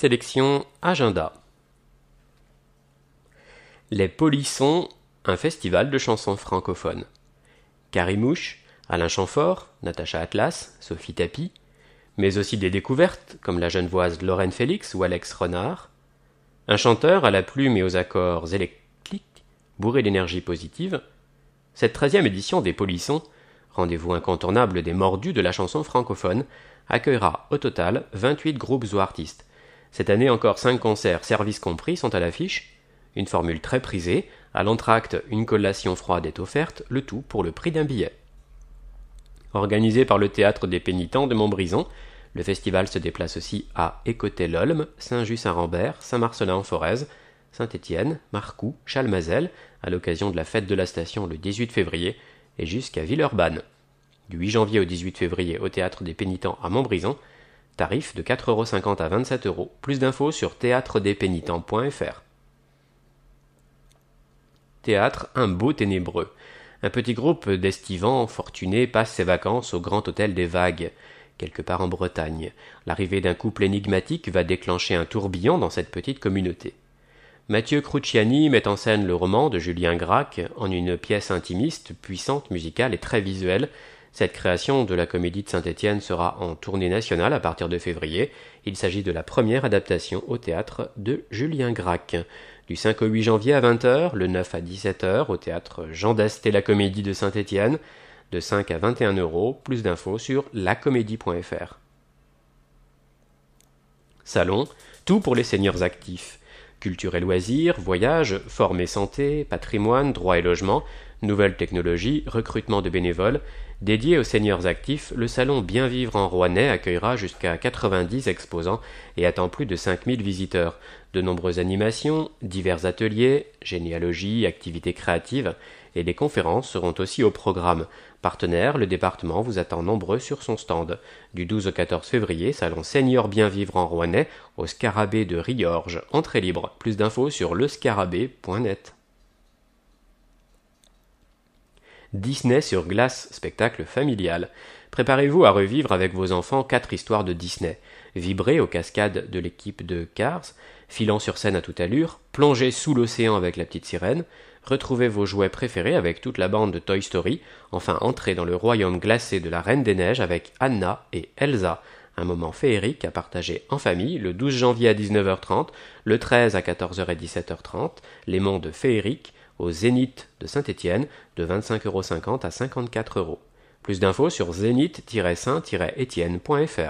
Sélection Agenda. Les Polissons, un festival de chansons francophones. Carimouche, Alain Chamfort, Natacha Atlas, Sophie Tapie, mais aussi des découvertes comme la genevoise Lorraine Félix ou Alex Renard. Un chanteur à la plume et aux accords électriques, bourré d'énergie positive. Cette 13e édition des Polissons, rendez-vous incontournable des mordus de la chanson francophone, accueillera au total 28 groupes ou artistes. Cette année encore 5 concerts, services compris, sont à l'affiche. Une formule très prisée, à l'entracte, une collation froide est offerte, le tout pour le prix d'un billet. Organisé par le Théâtre des Pénitents de Montbrison, le festival se déplace aussi à Écoutey-l'Olme, Saint-Just-Saint-Rambert, Saint-Marcellin-en-Forez, Saint-Étienne, Marcoux, Chalmazel, à l'occasion de la fête de la station le 18 février, et jusqu'à Villeurbanne. Du 8 janvier au 18 février au Théâtre des Pénitents à Montbrison, tarif de 4,50 € à 27 €. Plus d'infos sur théâtredespénitents.fr. Théâtre Un Beau Ténébreux. Un petit groupe d'estivants fortunés passe ses vacances au Grand Hôtel des Vagues, quelque part en Bretagne. L'arrivée d'un couple énigmatique va déclencher un tourbillon dans cette petite communauté. Mathieu Cruciani met en scène le roman de Julien Gracq en une pièce intimiste, puissante, musicale et très visuelle. Cette création de la Comédie de Saint-Étienne sera en tournée nationale à partir de février. Il s'agit de la première adaptation au théâtre de Julien Gracq. Du 5 au 8 janvier à 20h, le 9 à 17h au théâtre Jean d'Ast et la Comédie de Saint-Étienne, de 5 à 21 €. Plus d'infos sur lacomédie.fr. Salon, tout pour les seniors actifs. Culture et loisirs, voyages, forme et santé, patrimoine, droit et logement, nouvelles technologies, recrutement de bénévoles. Dédié aux seniors actifs, le salon Bien Vivre en Rouennais accueillera jusqu'à 90 exposants et attend plus de 5000 visiteurs. De nombreuses animations, divers ateliers, généalogie, activités créatives et des conférences seront aussi au programme. Partenaire, le département vous attend nombreux sur son stand. Du 12 au 14 février, salon Senior Bien Vivre en Rouennais, au Scarabée de Riorges. Entrée libre. Plus d'infos sur lescarabée.net. Disney sur glace, spectacle familial. Préparez-vous à revivre avec vos enfants 4 histoires de Disney. Vibrez aux cascades de l'équipe de Cars, filant sur scène à toute allure, plongez sous l'océan avec la petite sirène, retrouvez vos jouets préférés avec toute la bande de Toy Story, enfin entrez dans le royaume glacé de la Reine des Neiges avec Anna et Elsa. Un moment féerique à partager en famille le 12 janvier à 19h30, le 13 à 14h et 17h30, les mondes féeriques, au Zénith de Saint-Étienne, de 25,50 € à 54 €. Plus d'infos sur zénith-saint-étienne.fr.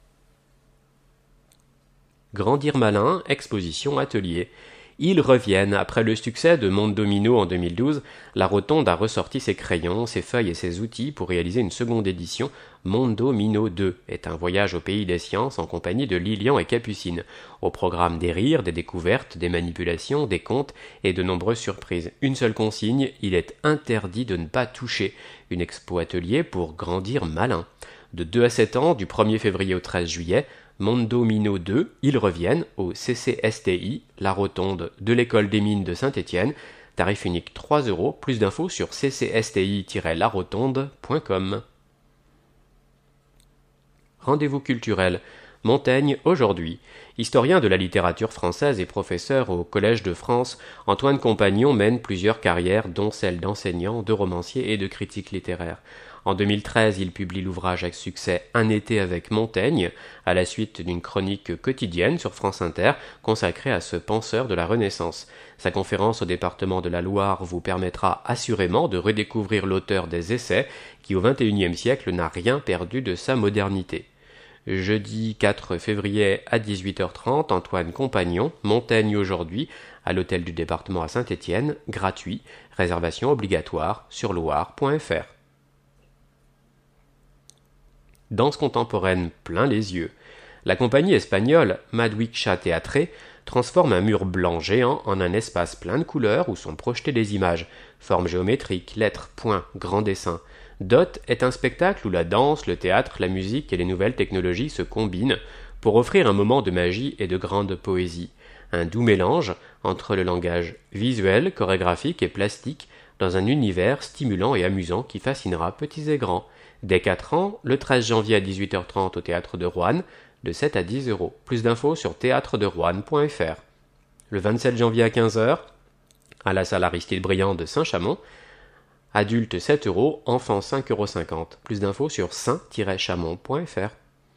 Grandir malin, exposition atelier. Ils reviennent. Après le succès de Monde Domino en 2012, la Rotonde a ressorti ses crayons, ses feuilles et ses outils pour réaliser une seconde édition. Mondo Mino 2 est un voyage au pays des sciences en compagnie de Lilian et Capucine. Au programme des rires, des découvertes, des manipulations, des contes et de nombreuses surprises. Une seule consigne, il est interdit de ne pas toucher. Une expo atelier pour grandir malin. De 2 à 7 ans, du 1er février au 13 juillet, Mondo Mino 2, ils reviennent au CCSTI, la Rotonde de l'École des Mines de Saint-Étienne, tarif unique 3 €. Plus d'infos sur ccsti-larotonde.com. Rendez-vous culturel. Montaigne aujourd'hui. Historien de la littérature française et professeur au Collège de France, Antoine Compagnon mène plusieurs carrières, dont celle d'enseignant, de romancier et de critique littéraire. En 2013, il publie l'ouvrage à succès Un été avec Montaigne, à la suite d'une chronique quotidienne sur France Inter consacrée à ce penseur de la Renaissance. Sa conférence au département de la Loire vous permettra assurément de redécouvrir l'auteur des Essais, qui au XXIe siècle n'a rien perdu de sa modernité. Jeudi 4 février à 18h30, Antoine Compagnon, Montaigne aujourd'hui, à l'hôtel du département à Saint-Étienne, gratuit, réservation obligatoire sur loire.fr. Danse contemporaine plein les yeux. La compagnie espagnole Madwiccha Teatre transforme un mur blanc géant en un espace plein de couleurs où sont projetées des images, formes géométriques, lettres, points, grands dessins. Dot est un spectacle où la danse, le théâtre, la musique et les nouvelles technologies se combinent pour offrir un moment de magie et de grande poésie. Un doux mélange entre le langage visuel, chorégraphique et plastique dans un univers stimulant et amusant qui fascinera petits et grands. Dès 4 ans, le 13 janvier à 18h30 au Théâtre de Roanne, de 7 à 10 euros. Plus d'infos sur théâtredoroanne.fr. Le 27 janvier à 15h, à la salle Aristide Briand de Saint-Chamond, adulte 7 euros, enfant 5,50 euros. Plus d'infos sur saint-chamond.fr.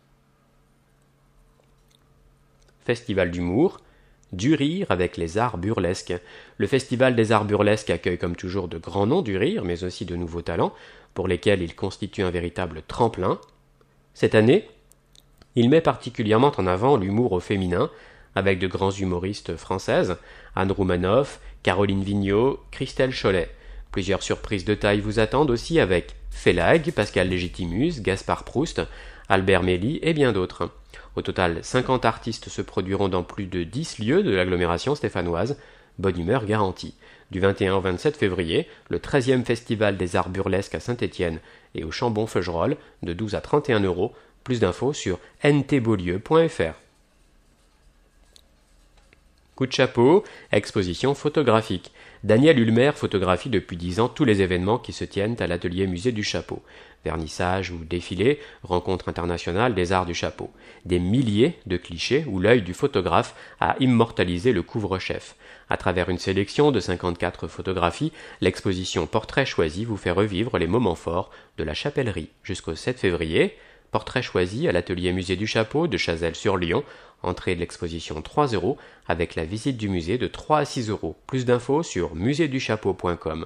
Festival d'humour, du rire avec les arts burlesques. Le Festival des arts burlesques accueille comme toujours de grands noms du rire, mais aussi de nouveaux talents, pour lesquels il constitue un véritable tremplin. Cette année, il met particulièrement en avant l'humour au féminin, avec de grands humoristes françaises, Anne Roumanoff, Caroline Vigneault, Christelle Chollet. Plusieurs surprises de taille vous attendent aussi avec Félag, Pascal Légitimus, Gaspard Proust, Albert Mély et bien d'autres. Au total, 50 artistes se produiront dans plus de 10 lieux de l'agglomération stéphanoise. Bonne humeur garantie. Du 21 au 27 février, le 13e Festival des arts burlesques à Saint-Étienne et au Chambon-Feugerolles, de 12 à 31 euros. Plus d'infos sur ntbeaulieu.fr. Coup de chapeau, exposition photographique. Daniel Ulmer photographie depuis 10 ans tous les événements qui se tiennent à l'atelier musée du chapeau. Vernissage ou défilé, rencontre internationale des arts du chapeau. Des milliers de clichés où l'œil du photographe a immortalisé le couvre-chef. À travers une sélection de 54 photographies, l'exposition Portrait choisi vous fait revivre les moments forts de la chapellerie. Jusqu'au 7 février, Portrait choisi à l'atelier musée du chapeau de Chazelles-sur-Lyon. Entrée de l'exposition 3 euros avec la visite du musée de 3 à 6 euros. Plus d'infos sur muséduchapeau.com.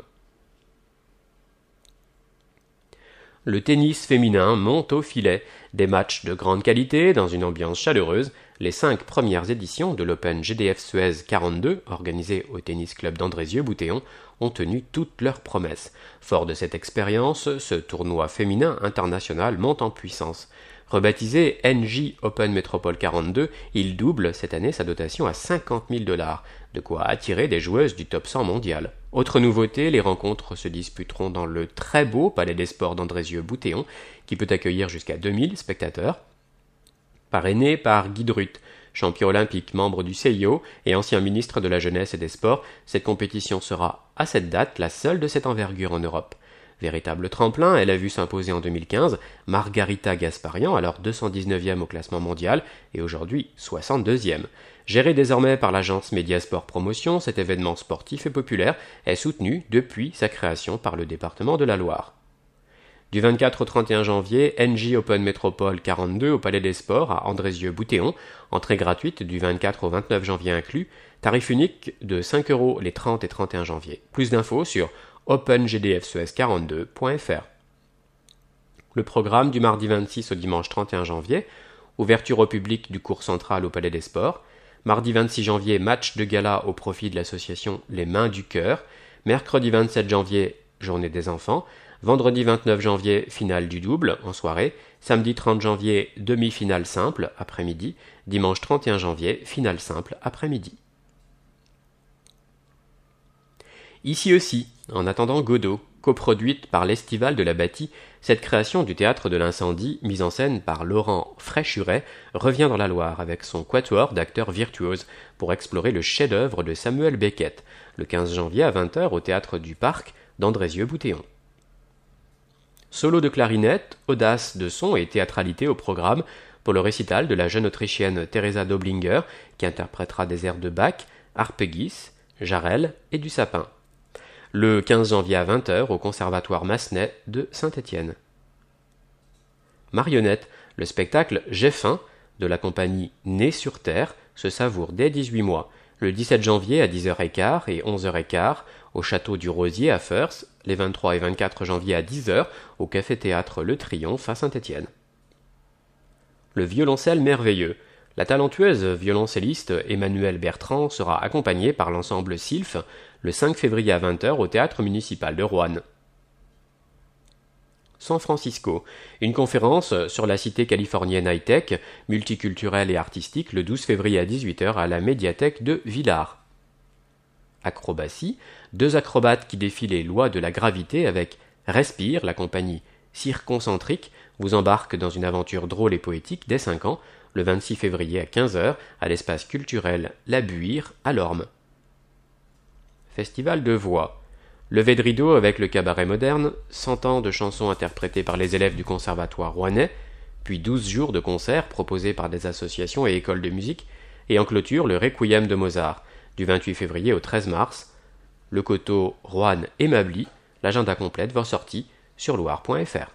Le tennis féminin monte au filet. Des matchs de grande qualité dans une ambiance chaleureuse. Les 5 premières éditions de l'Open GDF Suez 42, organisé au Tennis Club d'Andrézieux-Boutéon, ont tenu toutes leurs promesses. Fort de cette expérience, ce tournoi féminin international monte en puissance. Rebaptisé NJ Open Métropole 42, il double cette année sa dotation à 50 000 $, de quoi attirer des joueuses du top 100 mondial. Autre nouveauté, les rencontres se disputeront dans le très beau Palais des Sports d'Andrézieux-Boutéon, qui peut accueillir jusqu'à 2000 spectateurs. Parrainé par Guy Drut, champion olympique, membre du CIO et ancien ministre de la Jeunesse et des Sports, cette compétition sera, à cette date, la seule de cette envergure en Europe. Véritable tremplin, elle a vu s'imposer en 2015 Margarita Gasparian, alors 219e au classement mondial et aujourd'hui 62e. Géré désormais par l'agence Mediasport Promotion, cet événement sportif et populaire est soutenu depuis sa création par le département de la Loire. Du 24 au 31 janvier, NJ Open Métropole 42 au Palais des Sports à Andrézieux-Boutéon, entrée gratuite du 24 au 29 janvier inclus, tarif unique de 5 euros les 30 et 31 janvier. Plus d'infos sur opengdfsuez42.fr. Le programme du mardi 26 au dimanche 31 janvier, ouverture au public du cours central au Palais des Sports, mardi 26 janvier, match de gala au profit de l'association Les Mains du Cœur, mercredi 27 janvier, journée des enfants, vendredi 29 janvier, finale du double en soirée, samedi 30 janvier, demi-finale simple après-midi, dimanche 31 janvier, finale simple après-midi. Ici aussi, en attendant Godot, coproduite par l'Estival de la Bâtie, cette création du théâtre de l'incendie, mise en scène par Laurent Fréchuret, revient dans la Loire avec son quatuor d'acteurs virtuoses pour explorer le chef-d'œuvre de Samuel Beckett, le 15 janvier à 20h au théâtre du Parc d'Andrézieux-Boutéon. Solo de clarinette, audace de son et théâtralité au programme pour le récital de la jeune Autrichienne Theresa Doblinger qui interprétera des airs de Bach, Harpegis, Jarel et du Sapin. Le 15 janvier à 20h au Conservatoire Massenet de Saint-Étienne. Marionnette, le spectacle J'ai faim de la compagnie Née sur Terre se savoure dès 18 mois, le 17 janvier à 10h15 et 11h15 au Château du Rosier à Feurs, les 23 et 24 janvier à 10h au Café-Théâtre Le Triomphe à Saint-Étienne. Le violoncelle merveilleux. La talentueuse violoncelliste Emmanuelle Bertrand sera accompagnée par l'ensemble Sylph le 5 février à 20h au Théâtre municipal de Roanne. San Francisco, une conférence sur la cité californienne high-tech, multiculturelle et artistique le 12 février à 18h à la médiathèque de Villars. Acrobatie, 2 acrobates qui défient les lois de la gravité avec Respire, la compagnie Circoncentrique, vous embarque dans une aventure drôle et poétique dès 5 ans, le 26 février à 15h à l'espace culturel La Buire à Lorme. Festival de voix. Levé de rideau avec le cabaret moderne, 100 ans de chansons interprétées par les élèves du conservatoire rouennais, puis 12 jours de concerts proposés par des associations et écoles de musique, et en clôture le Requiem de Mozart, du 28 février au 13 mars. Le coteau Roanne et Mably, l'agenda complet de vos sorties sur loire.fr.